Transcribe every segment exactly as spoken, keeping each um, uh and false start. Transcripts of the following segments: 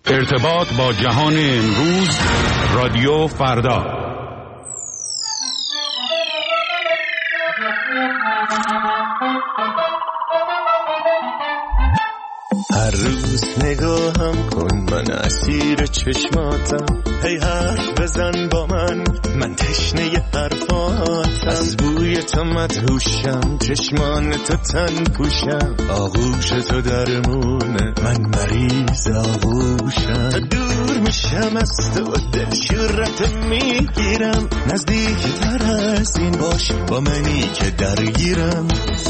ارتباط با جهان امروز، رادیو فردا. هر روز نگاهم کن، من اسیر چشماتم. هی حرف بزن با من، من تشنه حرفاتم. از بوی تو مدهوشم، چشمان تو تن پوشم. آغوش تو درمونه، من مریض آغوشم. دور میشم از تو، دل شورت میگیرم. نزدیک تر از این باش، با منی که درگیرم.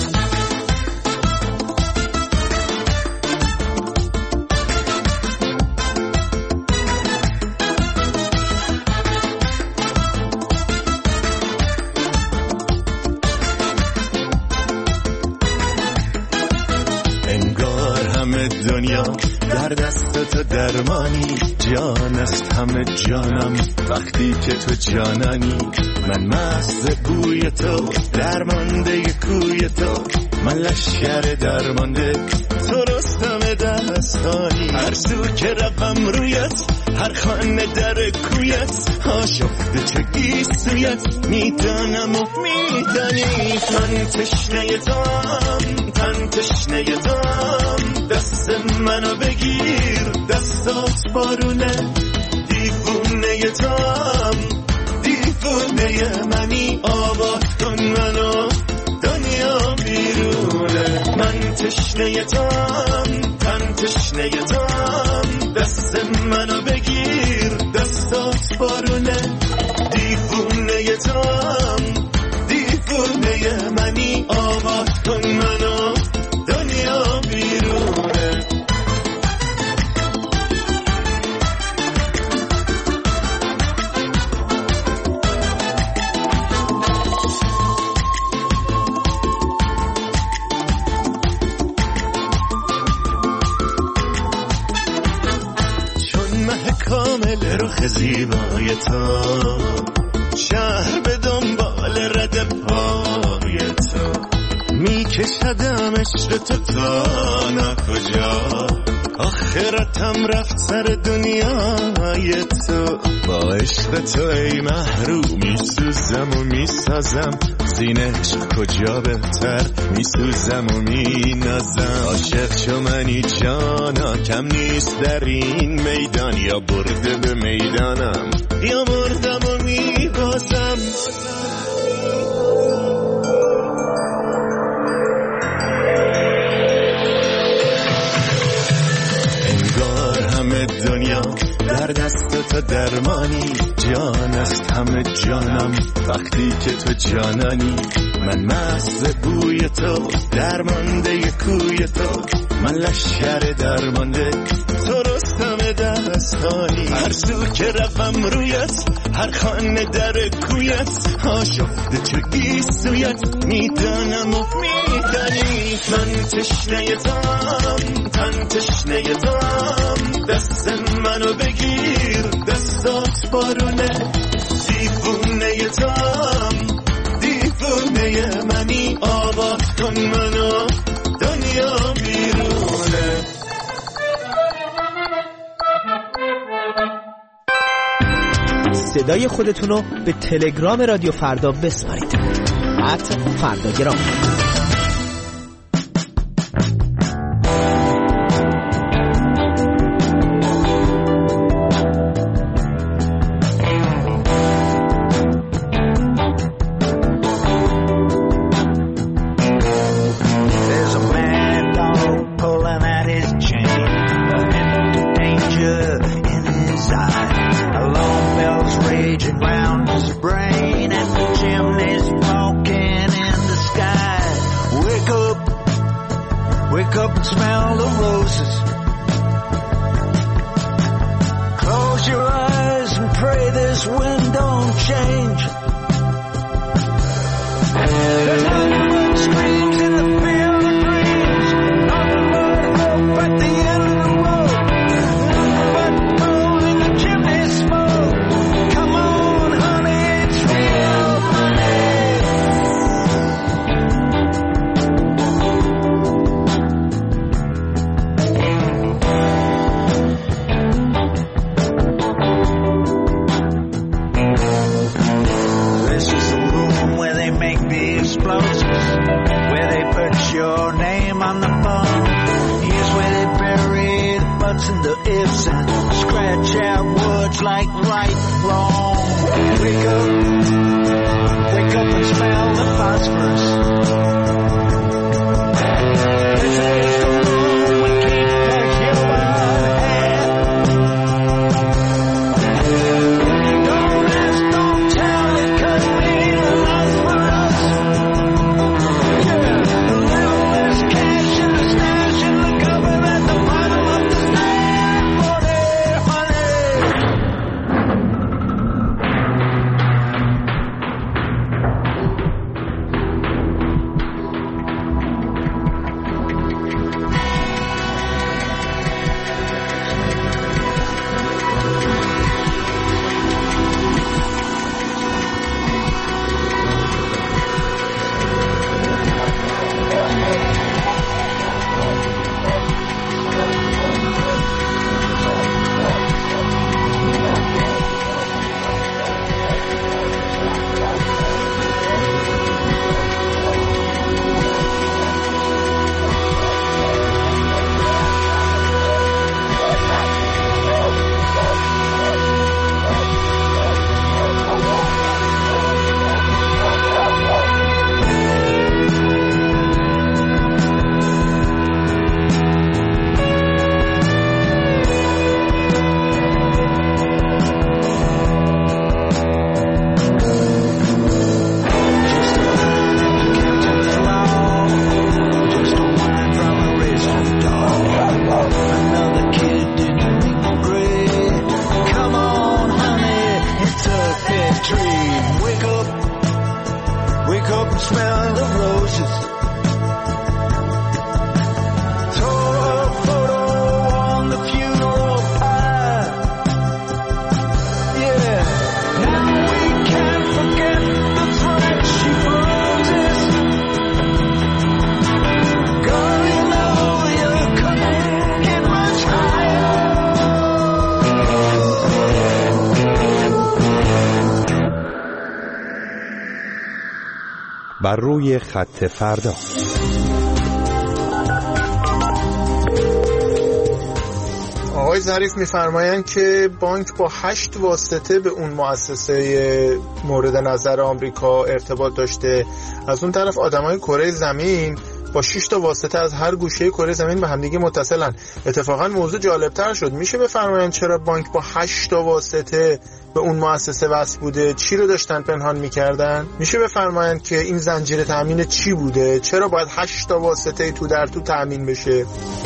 دنیا در دست تو درمانی، جان است همه جانم وقتی که تو جانانی. من مست بوی تو، درمانده کوی تو. من لشکر درمانده، تو رستم دستانی. هر سو که روم رویت، هر خانه در کویت. آشفته چه گیسویت، میدانم و میدانی. من تشنه تام، تن تشنه تام. دست منو بگیر، دستات بارونه. دیوونه تام، دیوونه منی. آباد کن منو، دنیا بیرونه. من تشنه تام، تن تشنه تام. دست منو بگیر، دستات بارونه. دیوونه تام، دیوونه منی. آباد کن منو، دنیا بیرونه. کامل رخ زیبای تو، شهر به دنبال رد پای تو. میکشدم عشق تو تا نکجا، آخرتم رفت سر دنیای تو. با عشق تو ای محروم میسوزم و میسازم. زین عشق کجا بهتر، میسوزم و مینازم. عاشق شو منی جانا، کم نیست در این میدان. یا برده به میدانم، یا بردم و میبازم. انگار همه دنیا در دست تو درمانی، جان است همه جانم وقتی که تو جانانی. من مست بوی تو، درمانده کوی تو. من لشکر درمانده، تو رستم دستانی. هر سو که روم رویت، هر خانه در کویت. آشفته چه گیسویت، میدانم و میدانی. من تشنه تام، تن تشنه تام. دست منو بگیر، دستات بارونه. دیوونه تام، دیوونه منی. آباد کن منو، دنیا بیرونه. صدای خودتونو به تلگرام رادیو فردا بسپارید. ات فرداگرام. Raging round his brain, and the chimneys walking in the sky. buts and the ifs and scratch out words like right and wrong. Wake up, wake up and smell the phosphorus. This is the room we keep the human hand. Don't ask, don't tell, it could mean a lot for us. Yeah, a little less cash in the stash in the cupboard at the bottom of the stand. Honey, بر روی خط فردا. آقای ظریف می‌فرمایند که بانک با هشت واسطه به اون مؤسسه مورد نظر آمریکا ارتباط داشته. از اون طرف آدمای کره زمین با شش تا واسطه از هر گوشه کره زمین به همدیگه متصلن. اتفاقا موضوع جالب‌تر شد. میشه بفرمایند چرا بانک با هشت تا واسطه به اون مؤسسه وصل بوده؟ چی رو داشتن پنهان می‌کردن؟ میشه بفرمایند که این زنجیره تامین چی بوده؟ چرا باید هشت تا واسطه تو در تو تامین بشه؟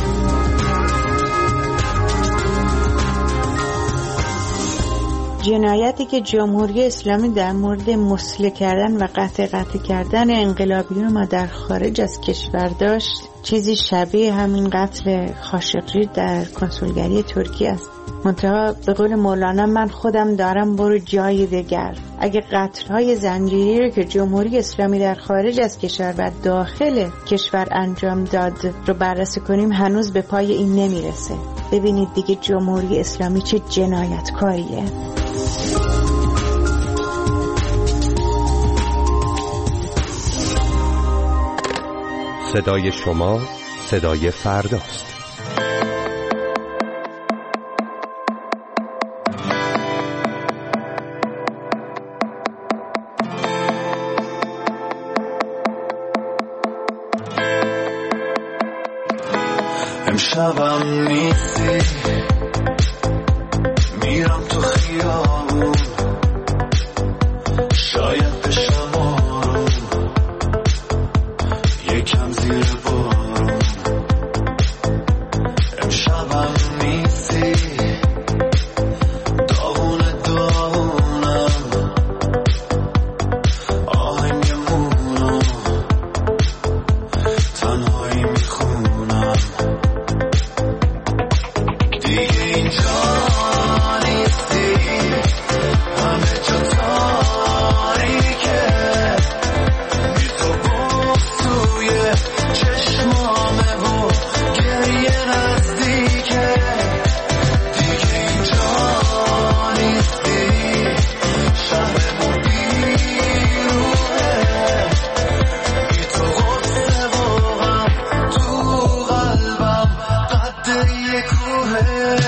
جنایتی که جمهوری اسلامی در مورد مسلح کردن و قطع قطع کردن انقلابیون ما در خارج از کشور داشت چیزی شبیه همین قتل خاشقجی در کنسولگری ترکیه است. منتها به قول مولانا من خودم دارم برو جای دیگر. اگه قتل‌های زنجیری رو که جمهوری اسلامی در خارج از کشور و داخل کشور انجام داد رو بررسی کنیم هنوز به پای این نمیرسه. ببینید دیگه جمهوری اسلامی چه جنایتکاریه. صدای شما صدای فرداست. امشبم نیستی میرم تو خیابون شاید بشم آروم یکم زیر بارون. امشبم نیستی داغونه داغونم آهنگمونو تنهایی میخونم. دیگه اینجا نیستی همه جا تاریکه بی تو بغض توی چشمامه و گریه نزدیکه. دیگه اینجا نیستی شهرمون بیروحه بی تو غصه و غم تو قلبم قد یک کوه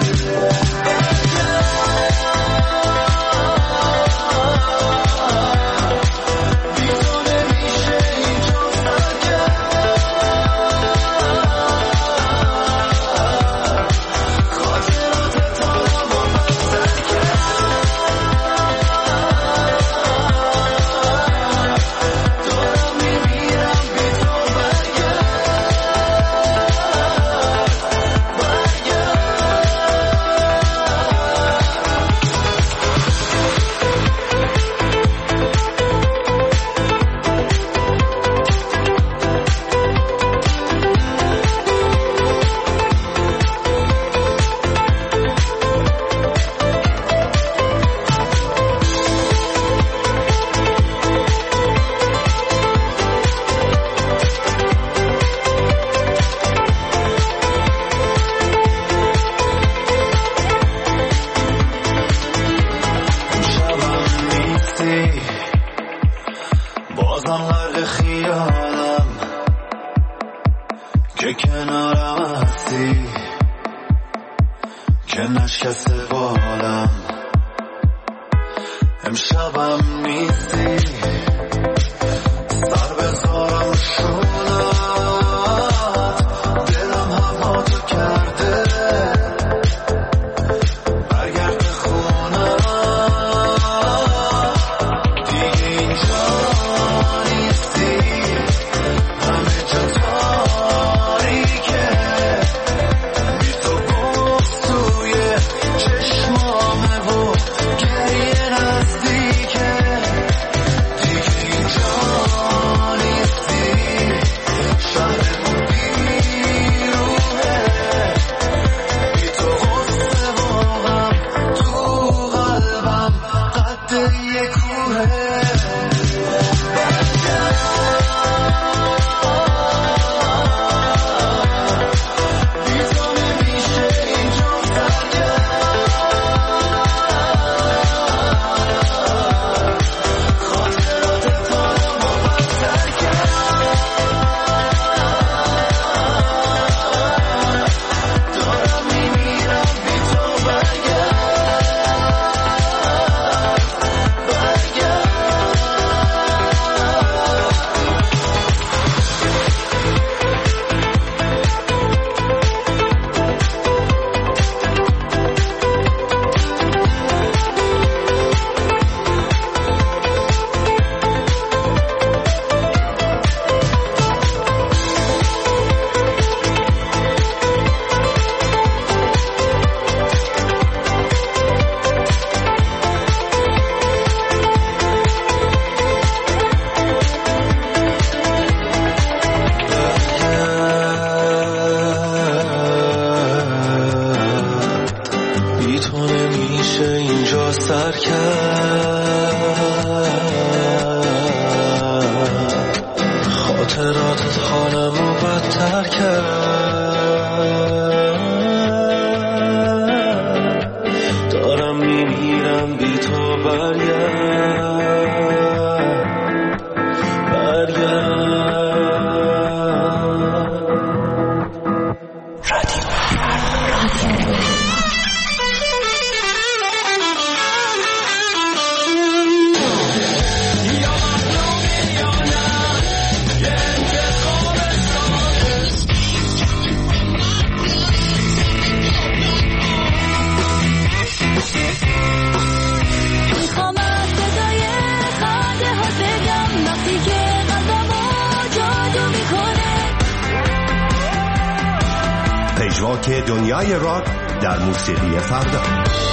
پژواک دنیای راک در موسیقی فردا.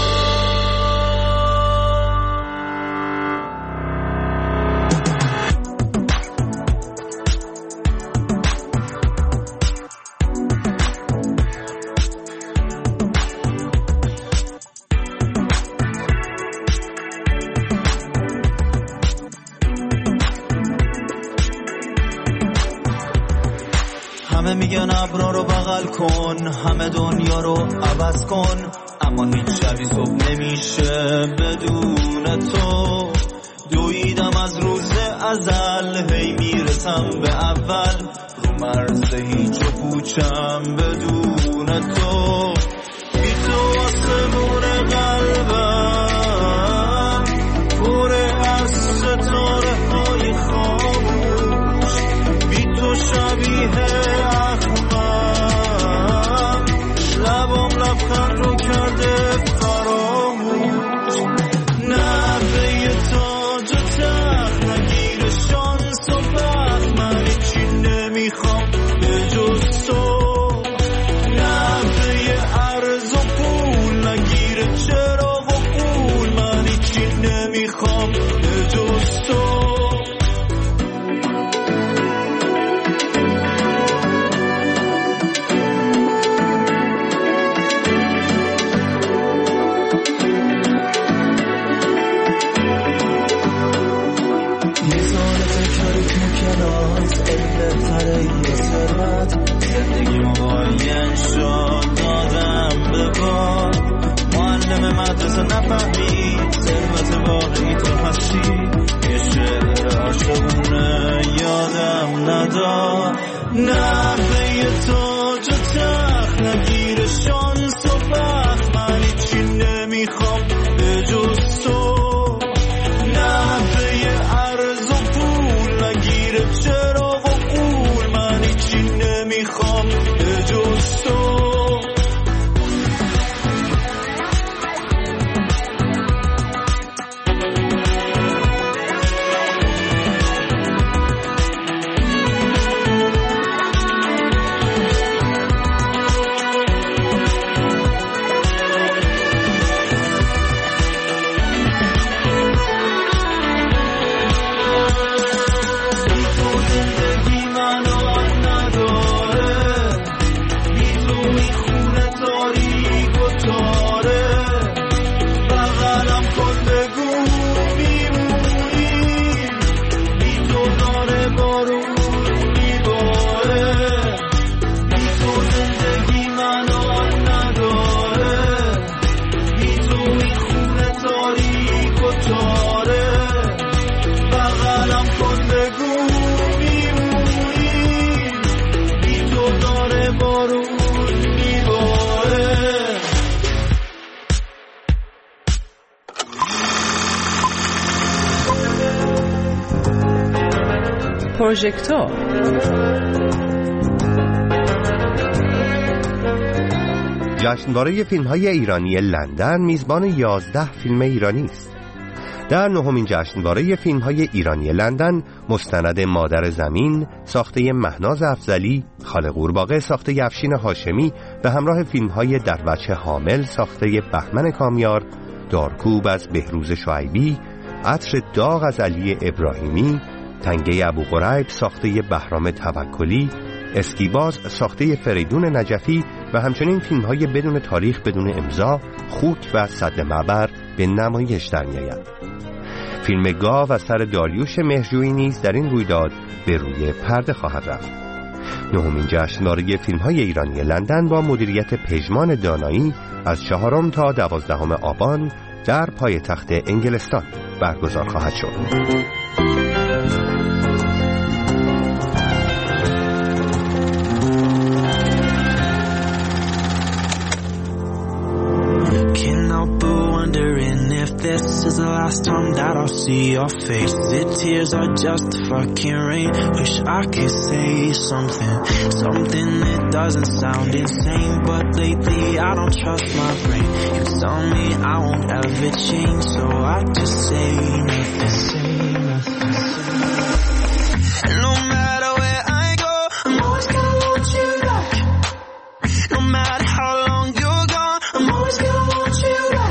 همه میگن ابرا رو بغل کن، همه دنیا رو عوض کن، اما هیچ شبی صبح نمیشه بدون تو. دویدم از روز ازل، هی میرسم به اول، رو مرز هیچ و پوچم بدون بدون تو، بی تو آسمون قلبم پره از ستاره های خاموش، بی تو شبیه اخمم لبام لبخند رو کرده فراموش. نفه تاج و تخت نگیر شانس و بخت، من هیچی نمیخوام به جز تو. نفه ارز و پول نگیر چراغ و پول، من هیچی نمیخوام به جز تو. زندگی مباین شد دادم به بار، معلم مدرسه نفهمید ثروت واقعی تو هستی، یه شعر عاشقونه یادم ندار. نفه تاج و تخت نگیر شانس و بخت، من هیچی نمیخوام به جز تو. نفه ارز و پول نگیر چراغ و پول، من هیچی نمیخوام به جز تو. پروژکتور جشنواره فیلم‌های ایرانی لندن میزبان یازده فیلم ایرانی است. در نهمین جشنواره فیلم‌های ایرانی لندن مستند مادر زمین ساخته مهناز افضلی، خاله قورباغه ساخته افشین هاشمی به همراه فیلم‌های در وجه حامل ساخته بهمن کامیار، دارکوب از بهروز شعیبی، عطر داغ از علی ابراهیمی، تنگه ابوقریب ساخته بهرام توکلی، اسکیباز ساخته فریدون نجفی و همچنین فیلم‌های بدون تاریخ بدون امضا، خوک و سد معبر به نمایش در می‌آید. فیلم گاو از سر داریوش مهرجویی نیز در این رویداد به روی پرده خواهد رفت. نهمین جشنواره فیلم‌های ایرانی لندن با مدیریت پژمان دانایی از چهارم تا دوازدهم آبان در پایتخت انگلستان برگزار خواهد شد. This is the last time that I'll see your face. The tears are just fucking rain. Wish I could say something, something that doesn't sound insane. But lately I don't trust my brain. You tell me I won't ever change, so I just say nothing, say nothing, say nothing. No matter where I go, I'm always gonna want you back. No matter how long you're gone, I'm always gonna want you back.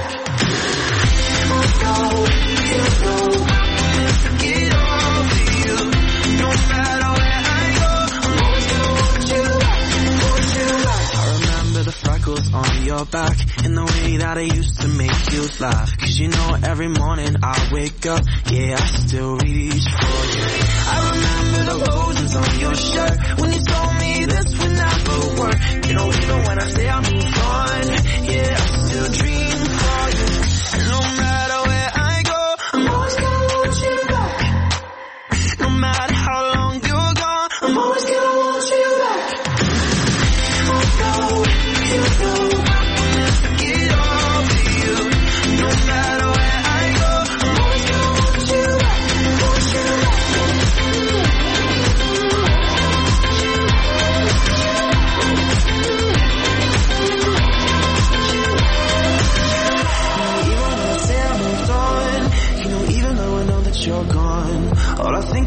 On your back in the way that I used to make you laugh. Cause you know every morning I wake up, yeah, I still reach for you. I remember the roses on your shirt when you told me this would never work. You know, even when I say I move on, yeah, I still dream for you. And no matter where I go, I'm always gonna want you back. No matter how long you're gone, I'm always gonna want you back. Oh, no.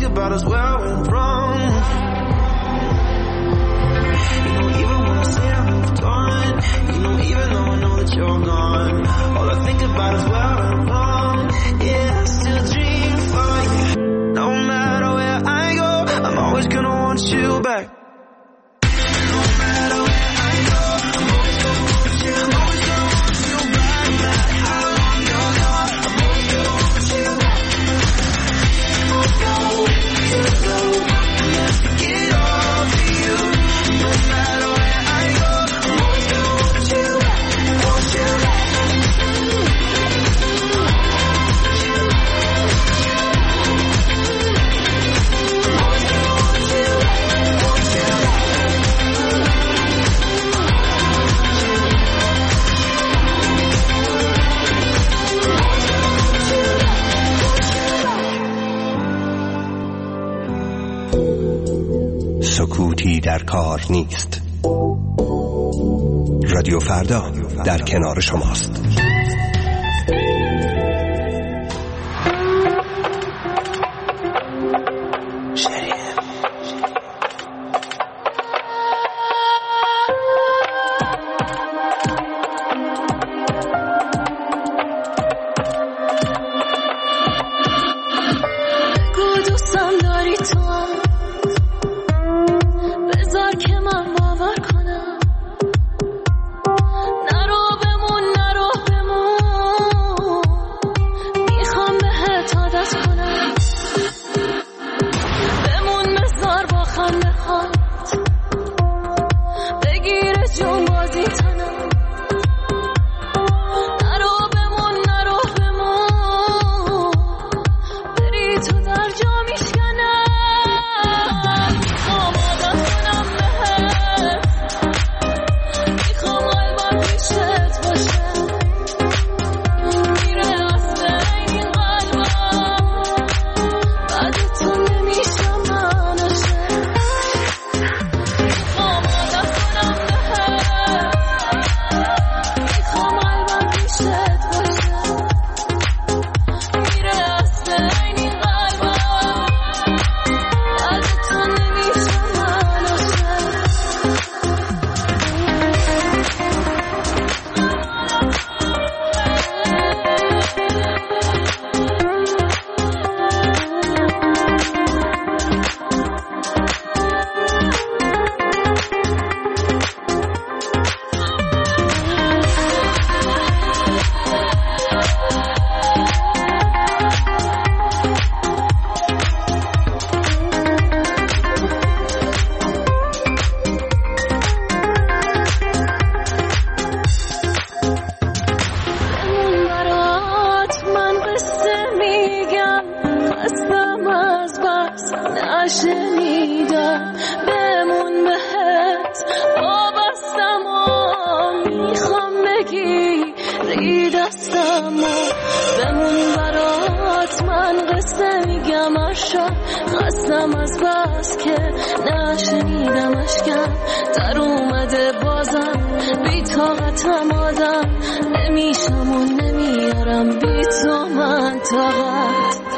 about us where I went wrong. You know, even when I say I moved on, you know, even though I know that you're gone, all I think about is where I went wrong. Yeah, I still dream for you. No matter where I go, I'm always gonna want you back. No matter where I go, I'm always gonna want you. I'm always gonna want you back. No matter how long you're gone, I'm always gonna want you back. Oh no, you know I'll never get over you. No matter where I go, I'm always gonna want you back. Want you back. سکوتی در کار نیست. رادیو فردا در کنار شماست. نشنیدم بمون بهت وابستم و میخوام بگیری دستم و بمون برات من قصه میگم اشا خستم از بس که نشنیدم اشکم در اومده بازم بی طاقتم آدم نمیشم و نمیارم بی تو من طاقت